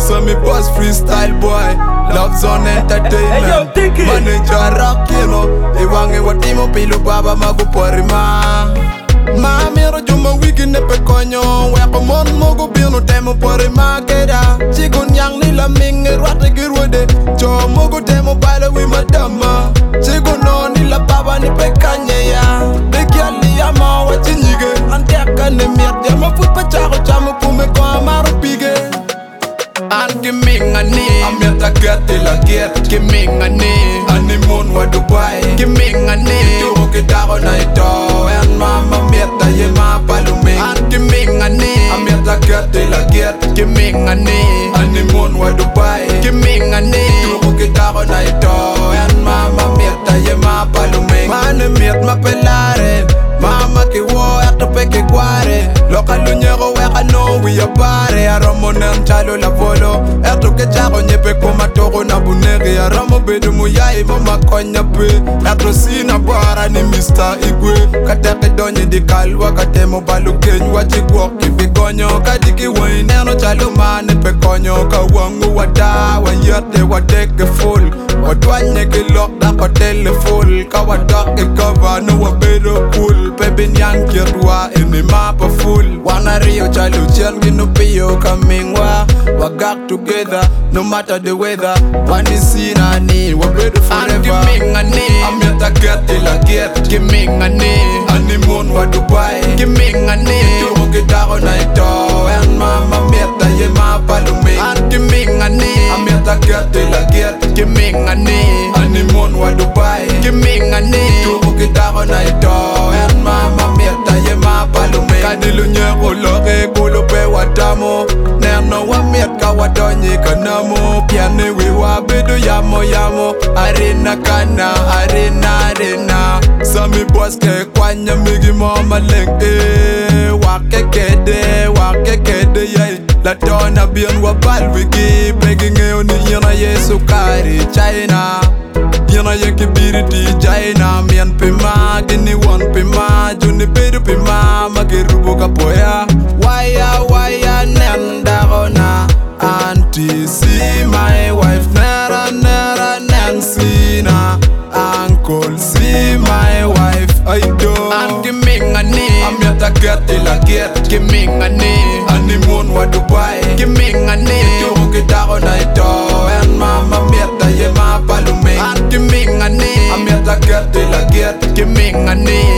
Sammy Boss freestyle boy, Love Zone Entertainment. Manager rock, you know. Iwange watimo pilu baba magupori ma. Mero juma wiki ne pe konyo. Weko mon mogo bino temo pori ma keda. Chigun yang ni la minge rwate girwede. Jo mogo temo bale wi madama. Chigun no ni la baba ni pe kanye ya. Dekiali ya ma wachinyige. Anteka ne miat ya ma fut pa chako chamo pume kwa maru pige. And gimme a name, I'm yet a get till I get. Gimme a name, honeymoon wa Dubai. Gimme a name, you walk it down night and mama meta ye ma palume. And gimme a name, I'm yet a get till I get. Gimme a name, honeymoon wa Dubai. Gimme a name, you walk it down night and mama meta ye ma palume. Mane met ma pelare, mama ki wo ato peke guare. Lokalu nyego weka no we a pare. Aromonen chalo la volo. Erto ke chago nyepe koma toko na bunege. Aramo bedu muyai mama konya pe. Erto sina bara ni Mr. Igwe. Kateke donye di kalwa katemo balu kenyu. Wachigwo kipi konyo kadiki wine. Eno chalo mane pe konyo. Kawangu wada wanyerte wadeke full. Wadwanye ki lock da kwa telefull. Kawadok ke cover no wabedo cool. Pepe nyankirwa ini mapa full. Wana rio chalo chengi no piyo kamingwa. Wagak together no matter the weather. One is seen and need we're ready forever. And give me a name, I'm yet to get till I get. Give me a name, honeymoon wa Dubai. Give me a name, you walk it down night and mama meta ye ma palume. And give me a name, I'm yet to get till I get. Give me a name, honeymoon wa Dubai. Give me a name, you walk it down night and mama meta ye ma palume. Kanilu nyeko loke kulupe watamo. Nerno wa miaka wadonye kanamo. Piane wiwa bidu yamo yamo. Arena kana, arena. Sammy Boss ke kwanya migi mama lenge. Wakekede yay. La dona bien wa balwigi. Begging eoni yana yesu kari China. Yana yeki biri di China. Mian pima, gini wan pima. Juni bidu pima, magirubo kapoya. Waya nenda gona. Auntie, see my wife, nera Nancy na. Uncle, see my wife, I do. And give me a name, I'm yet to get till I get. Give me a name, honeymoon wa Dubai. Give me a name, you walk it down night and mama meta ye ma palume. And give me a name, I'm yet to get till I get. Give me a name.